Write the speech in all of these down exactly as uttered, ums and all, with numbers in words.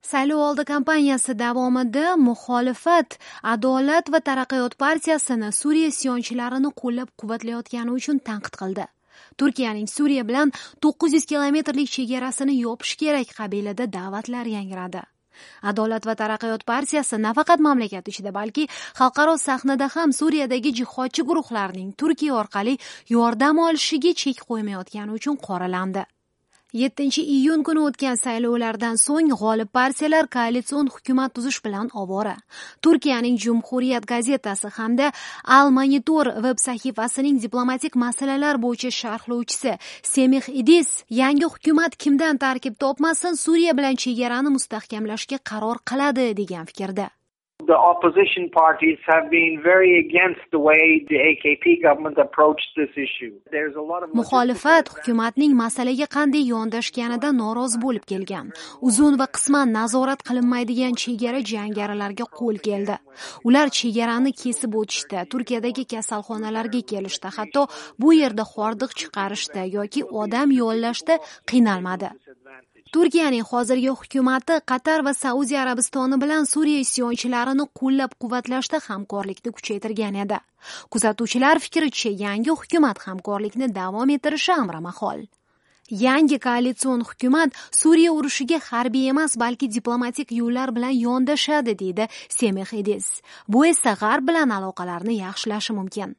Saylovoldi kampaniyasi davomida muxolifat Adolat va taraqqiyot partiyasini Suriya isyonchilarini qo'llab-quvvatlayotgani uchun tanqid qildi. Turkiyaning Suriya bilan to'qqiz yuz kilometrlik chegarasini yopish kerak qabilida da'vatlar yangradi. Adolat va taraqqiyot partiyasi nafaqat mamlakat ichida, balki xalqaro sahnada ham Suriyadagi jihodchi guruhlarning Turkiya orqali yordam olishiga chek qo'ymayotgani uchun qoralandi. yettinchi iyun kuni o'tgan saylovlardan so'ng g'olib partiyalar koalitsion hukumat tuzish bilan ovora. Turkiyaning Cumhuriyet gazetasi hamda Al Monitor veb sahifasining diplomatik masalalar bo'yicha sharhlovchisi Semih Idis yangi hukumat kimdan tarkib topmasin Suriya bilan chegarani mustahkamlashga qaror qiladi degan fikrda. The opposition parties have been very against the way the A K P government approached this issue. There's a lot of Muxolifat hukumatning masalaga qanday yondashganidan norozi bo'lib kelgan. Uzun va qisman nazorat qilinmaydigan chegara jangarilarga qo'l keldi. Ular chegarani kesib o'tishdi, Turkiyadagi kasalxonalarga kelishdi, hatto bu yerda hordiq chiqarishdi yoki odam yollashda qiynalmadi. Turkiyaning hozirgi hukumati Qatar va Saudiya Arabistoni bilan Suriya isyonchilarini qo'llab-quvvatlashda hamkorlikni kuchaytirgan edi. Kuzatuvchilar fikricha, yangi hukumat hamkorlikni davom ettirishi amrimahol. Yangi koalitsion hukumat Suriya urushiga harbiy emas, balki diplomatik yo'llar bilan yondashadi, deydi Semih Idis. Bu esa G'arb bilan aloqalarni yaxshilashi mumkin.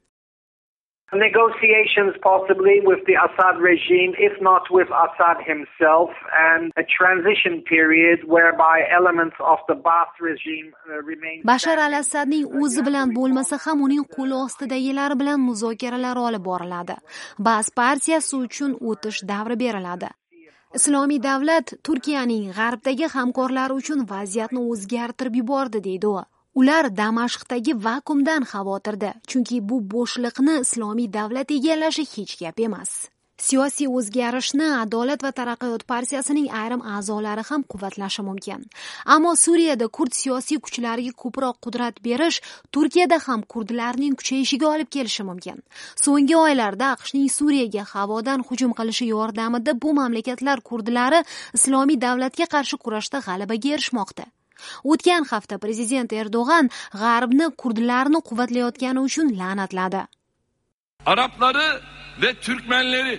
Negotiations possibly with the Assad regime, if not with Assad himself, and a transition period whereby elements of the Ba'ath regime uh, remain. Bashar al-Assadning o'zi bilan bo'lmasa ham uning qo'li ostidagilar bilan muzokaralar olib boriladi. Ba'ath partiyasi uchun o'tish davri beriladi. Islomiy davlat Turkiyaning G'arbdagi hamkorlari uchun vaziyatni o'zgartirib yubordi, deydi u. Ular Damashqdagi vakuumdan xavotirda, chunki bu bo'shliqni Islomiy davlat egallashi hech gap emas. Siyosiy o'zgarishni Adolat va taraqqiyot partiyasining ayrim a'zolari ham quvvatlashi mumkin. Ammo Suriyada kurd siyosiy kuchlariga ko'proq qudrat berish Turkiyada ham kurdlarning kuchayishiga olib kelishi mumkin. So'nggi oylarda AQShning Suriyaga havodan hujum qilishi yordamida bu mamlakatlar kurdlari Islomiy davlatga qarshi kurashda g'alabaga erishmoqda. O'tgan hafta prezident Erdo'g'an G'arbni kurdlarni quvvatlayotgani uchun la'natladi. Arapları ve Türkmenleri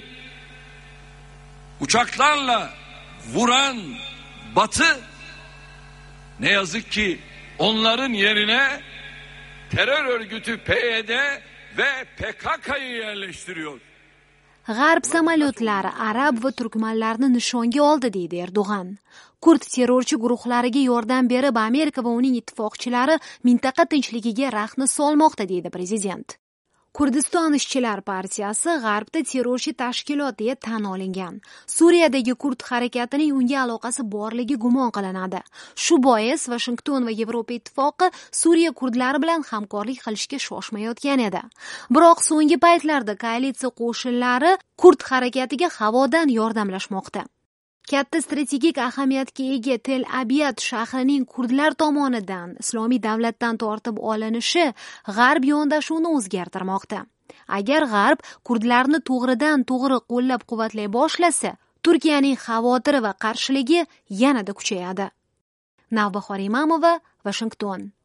uçaklarla vuran Batı ne yazık ki onların yerine terör örgütü P Y D ve P K K'yı yerleştiriyor. G'arb samolyotlari arab va turkmanlarni nishonga oldi, deydi Erdo'g'an. Kurd terrorchi guruhlariga yordam berib Amerika va uning ittifoqchilari mintaqa tinchligiga raxna solmoqda, deydi prezident. Kurdiston ishchilar partiyasi G'arbda terrorchi tashkilot deya tan olingan. Suriyadagi kurd harakatining unga aloqasi borligi gumon qilinadi. Shu bois Washington va Yevropa ittifoqi Suriya kurdlari bilan hamkorlik qilishga shoshmayotgan edi. Biroq so'nggi paytlarda koalitsiya qo'shinlari kurd harakatiga havodan yordamlashmoqda. Katta strategik ahamiyatga ega Tel Abyad shahrining kurdlar tomonidan Islomiy davlatdan tortib olinishi G'arb yondashuvini o'zgartirmoqda. Agar G'arb kurdlarni to'g'ridan to'g'ri qo'llab-quvvatlay boshlasa, Turkiyaning xavotiri va qarshiligi yanada kuchayadi. Navbahor Imamova, Washington.